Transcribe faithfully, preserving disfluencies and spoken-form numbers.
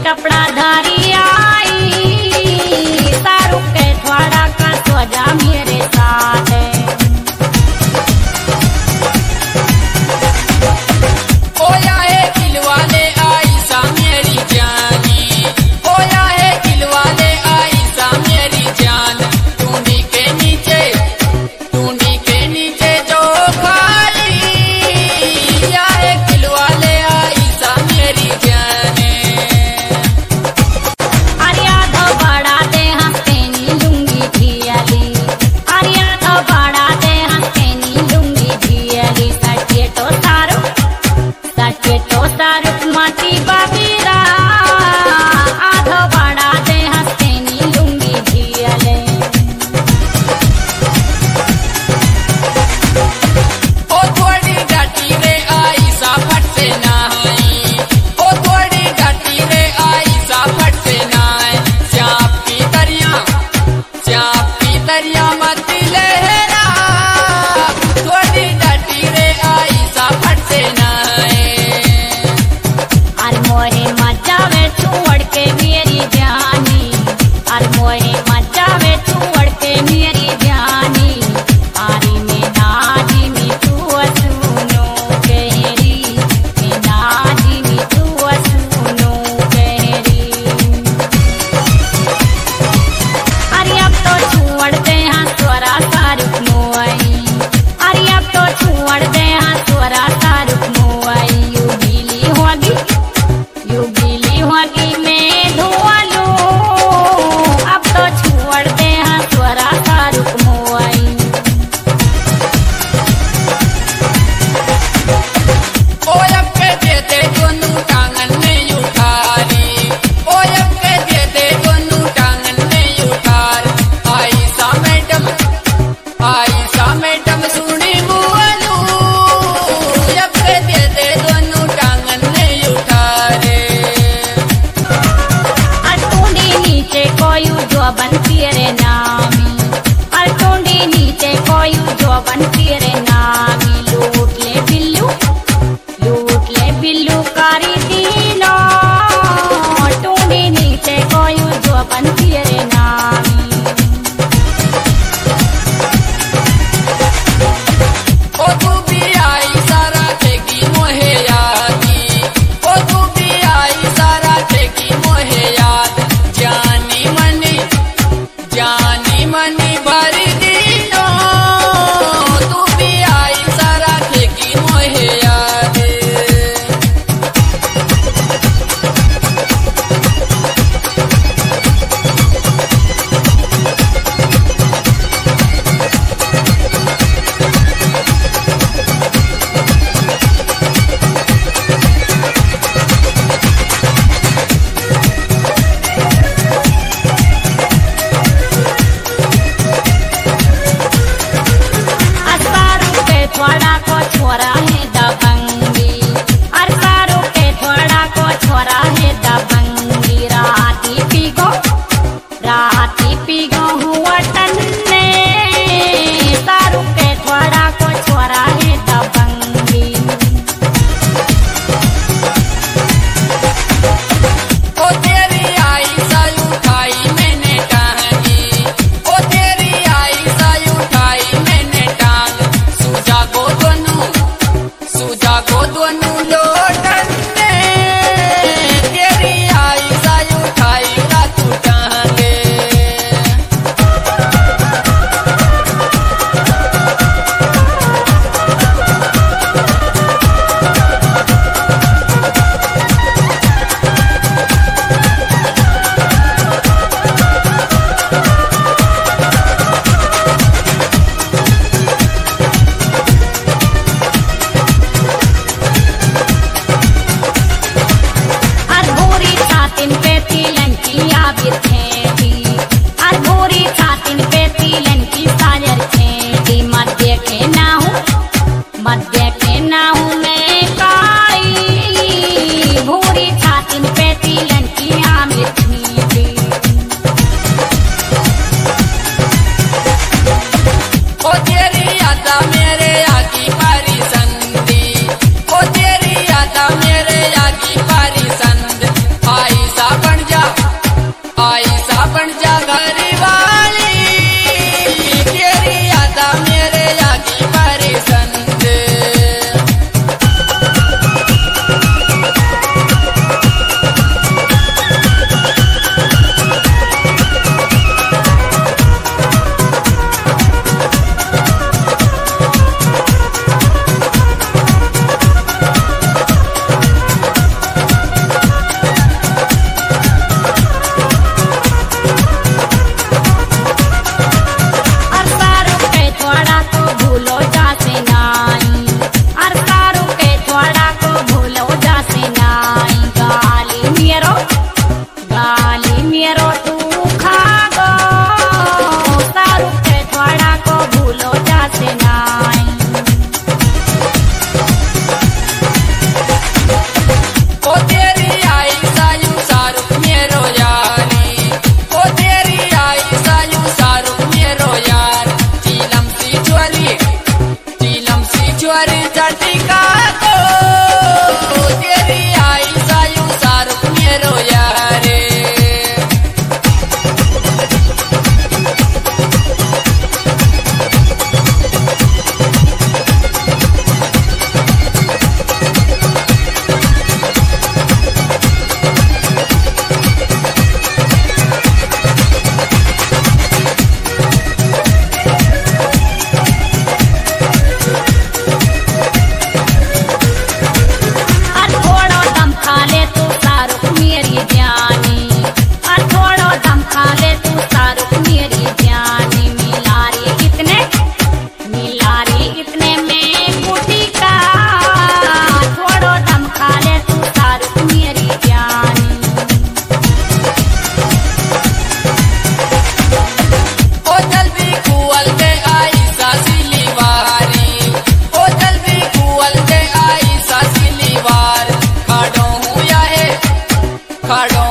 टपड़ा धारी आई, तारू के थोड़ा का सोजा मेरे साथ है। ओया है दिलवाले आई सा मेरी जानी, ओया है दिलवाले आई सा मेरी जान। टूंडी के नीचे टूंडी के नीचे जो खाली, या है दिलवाले आई सा मेरी जाने। अरिया तो बड़ा दे हंसते नी लुंगी झियाली, अरिया तो बड़ा दे हंसते नी लुंगी झियाली। सटे तो सारू सटे तो सारू माटी बाबीरा, आधो बड़ा दे हंसते नी लुंगी झियाले। ओ थोड़ी डाटी रे आई सा फट से नहाई, ओ थोड़ी डाटी रे आई सा फट से नहाए। चाप की दरिया चाप की दरिया मत लहरा, थोड़ी डाटी रे आई सा फट से नहाए। अरे मोहे मचावे छोड़ के मेरी जानी, अरे मोहे मचावे छोड़ के मेरी जानी। आरी में नाजी में तू सुनो कहरी, में नाजी में तू सुनो कहरी। अरे अब तो छोड़ दे हाँ स्वरा तारुक मोई, अरे अब तो छोड़ दे हाँ स्वरा तारुक मोई। यू गीली होगी यू गीली होगी मैं धुआं लूं, अब तो छोड़ दे हाँ स्वरा तारुक मोई। ओयब के दे दे दोनों टांगन में उठारी, ओयब के दे दे दोनों टांगन में उठार। आई सा मैडम आई सा मैडम सुनी मुअलू, ओयब के दे दे दोनों टांगन में उठारे। खड़ो